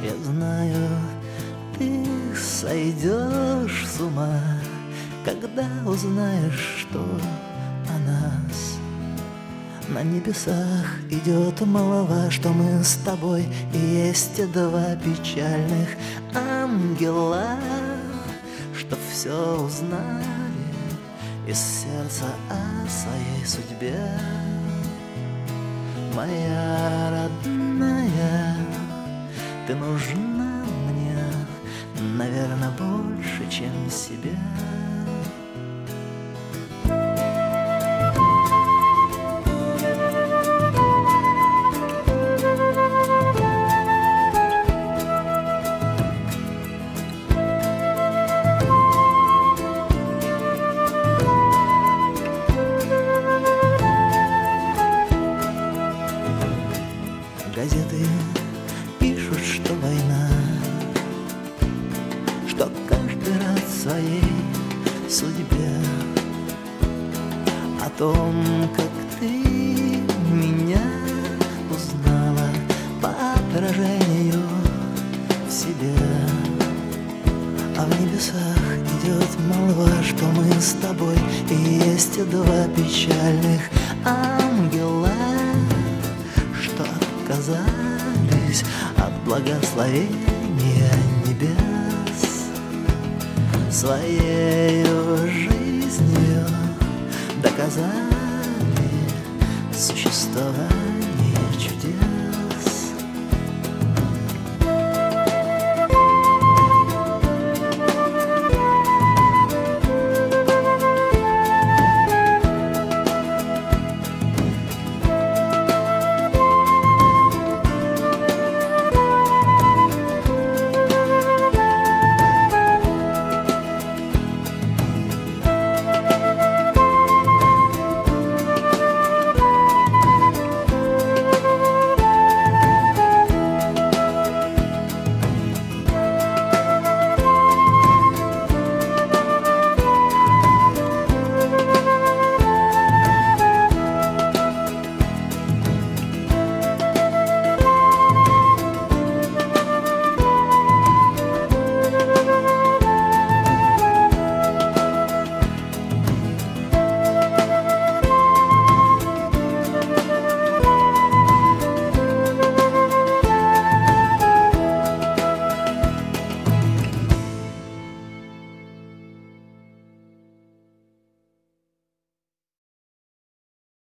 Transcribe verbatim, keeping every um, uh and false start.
Я знаю, ты сойдешь с ума, когда узнаешь, что о нас. На небесах идет молва, что мы с тобой и есть два печальных ангела, что все узнали из сердца о своей судьбе. Моя родная, ты нужна мне, наверное, больше, чем себе. Газеты пишут, что война, что каждый рад своей судьбе. О том, как ты меня узнала по отражению в себе. А в небесах идет молва, что мы с тобой и есть два печальных ангела, что отказались от благословения небес. Своею жизнью доказали существование